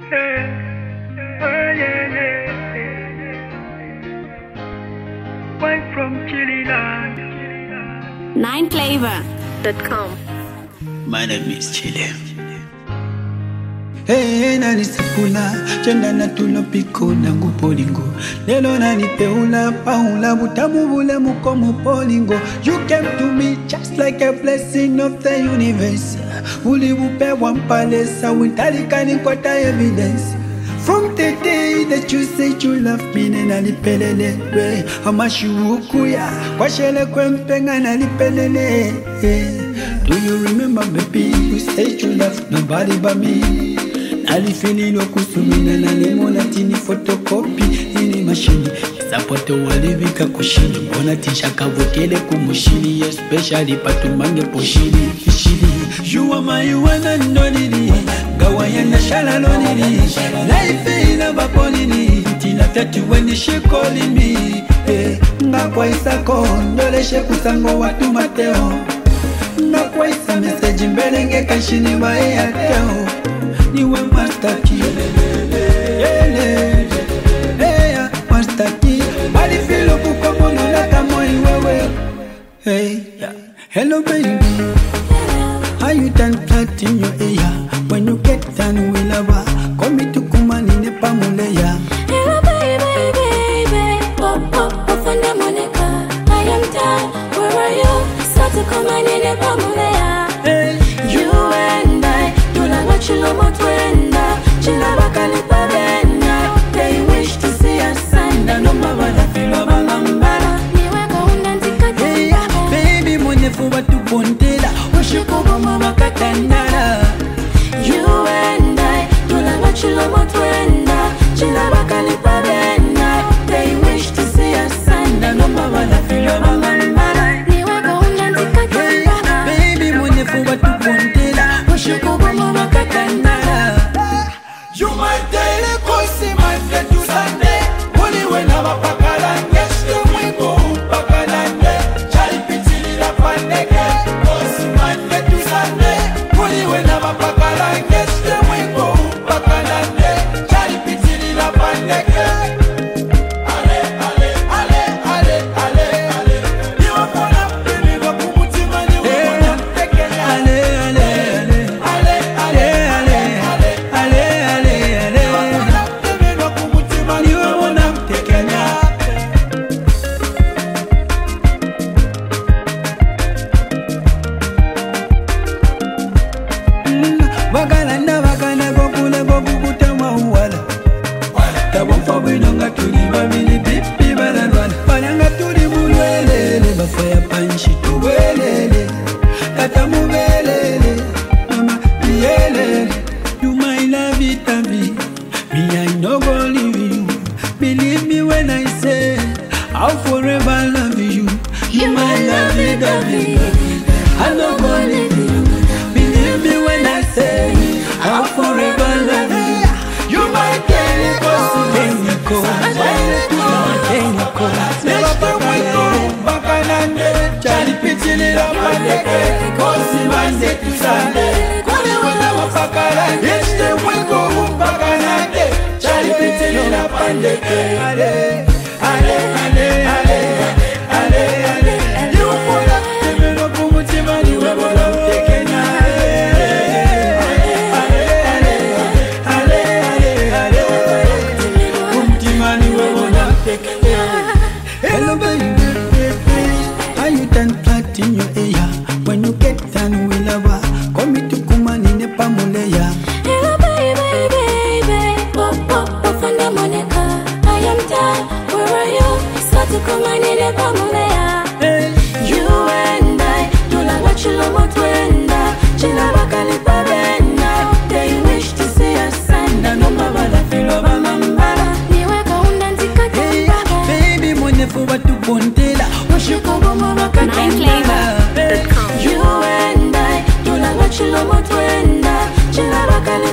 From Chililand. 9flavor.com. My name is Chile. Hey, nani sapula, chenda na tulopiko na ngupolingo. Lelo nani peula, paula, butamu bule mukomo polingo. You came to me just like a blessing of the universe. Uli bupe wampalesa, wintalikani kwata evidence. From the day that you said you love me, nalipelele amashukuya kwashele kwempenga nalipelele. Do you remember, baby? You said you love nobody but me. Nalifililo kusumina nalimona tini photocopy ini machine. Sapoto walivika kushini, mbona tisha kavotele kumushini, especially patumange poshini fishini. You are my one and only. Gawayana shalalonini. Life ina baponini. Tina tatu when she calling me. Ngakwa isako ndoleshe kusango watu mateo. Ngakwa isa message mbelenge kashini wa Airtel. Niwe master key. Master key. Bali filo kukomo nolata moi wewe. Hey, hello baby. How you done flat in your ear? When you get done with lava, come me to Kumani Nepamuleya. Hello baby, baby, pop, on the Monica. I am done, where are you? Start to come on in Nepamuleya. You and I, do like what you love about Wenda. Chilabakali Pavena. They wish to see us and I know my mother feel of Alambara. Niweka unantika tika. Baby, money for what to pontela. Oshikobo mama katandara. You and I, do like what you love about Wenda. Chilabakali Pavena. They wish to see us and I know my mother feel of Alambara. Niweka unantika tika. Baby, money for what to pontela. Oshikobo mama katandara. You might tell a cosi, my friend, to Sunday. Only when I'm a pakalan, yes, the wingo, pakalan, Charlie Pitty, la pandeke. Cosi, my friend, to Sunday. Only when I'm a pakalan, yes, the wingo, pakalan, Charlie Pitty, la pandeke. Ale, ale, ale, ale, ale, ale. You are gonna be me, go put him on you. Ale, ale, ale. Ale, ale, ale. Ale, ale, ale. You wanna take a nap. Bagana bagana gokule gokukuta mawala. Tabon fobinonga tuli babili pipi balalwana. Bananga tuli bulwelele bafaya panchi tuwelele. Tata mubelele mama yelele. You my love it and me I no go leave you. Believe me when I say I'll forever love you. You my love it and me I no go leave you. Believe me when I say I'll forever love you. You might tell a cosi, Teniko, teniko. never put my phone back on Charlie Pitty, la pandeke. Cosi, man, say to Sunday. Kone wala wapakala, yes, the wingo, pakanande. Charlie Pitty, la pandeke. Ale, ale, ale, ale, ale, ale. You pull up, the middle of Pumutimani, we will have taken Hello baby, how you done flat in your ear? When you get done with lava, come me to Kumani Nepamuleya. Hello baby, baby, pop, on the Monica. I am done, where are you? Start to come on in Nepamuleya. You and I, do like what you love about Wenda. Chilabakali Pavena. They wish to see us and I know my mother feel of Alambara. Niweka unantika tika. Baby, money for what to pontela. Oshikobo mama katandara. You and I, do like what you love about Wenda. Chilabakali